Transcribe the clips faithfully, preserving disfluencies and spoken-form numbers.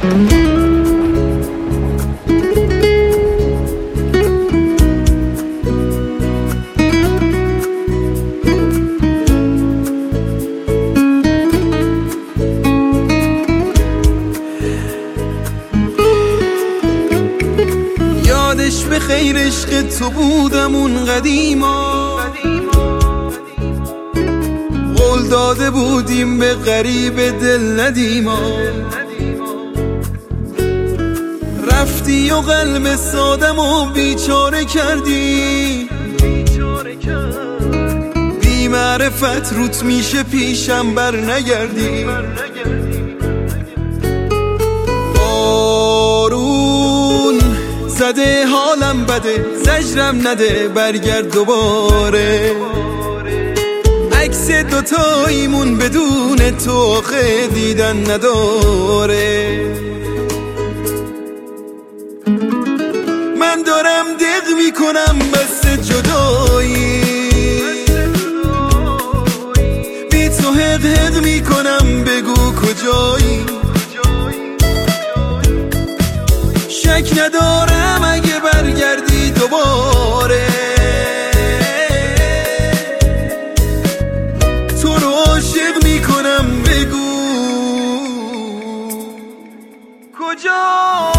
به خیر عشق تو بودم اون قدیما، قول داده بودیم به غریب دل ندیما. رفتی و قلب سادم و بیچاره کردی، بی معرفت روت میشه پیشم بر نگردی. زده حالم بده زجرم نده برگرد دوباره. عکس دوتاییمون بدون تو آخه دیدن نداره. من دارم دق میکنم بس جدایی، بی تو حق حق میکنم بگو کجایی. شک ندارم اگه برگردی دوباره، تو رو عاشق میکنم بگو کجایی.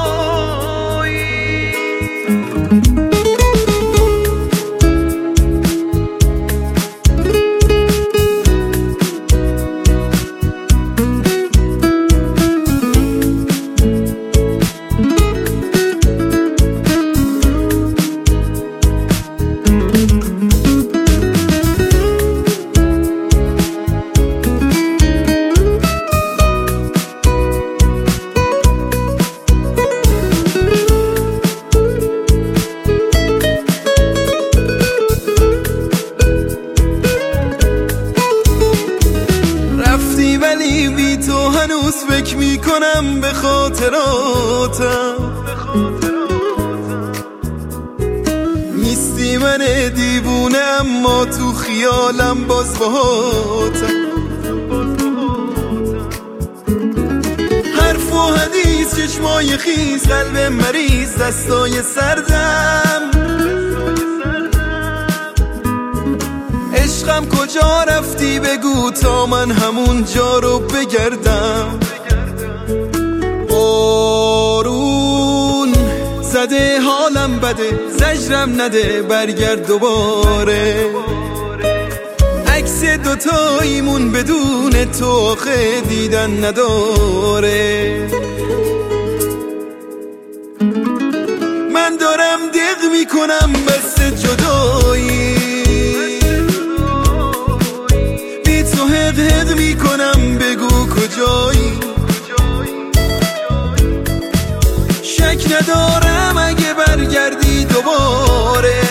ولی بی تو هنوز فکر میکنم به خاطراتم. نیستی من دیوونه اما تو خیالم باز باهاتم. حرف و حدیث چشمای خیز قلب مریض دستای سردم. عشقم کجا رفتی بگو تا من همون جا رو بگردم. بارون زده حالم بده زجرم نده برگرد دوباره. عکس دوتاییمون بدون تو آخه دیدن نداره. من دارم دق میکنم بس جدایی، حق حق میکنم بگو کجایی. شک ندارم اگه برگردی دوباره،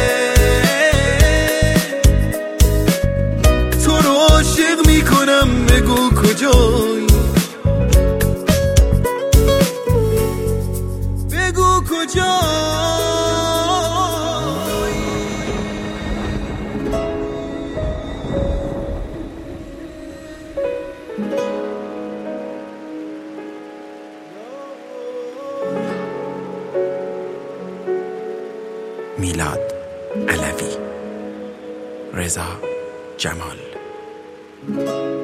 تو رو عاشق میکنم بگو کجایی. بگو کجایی. میلاد علوی، رضا جمال.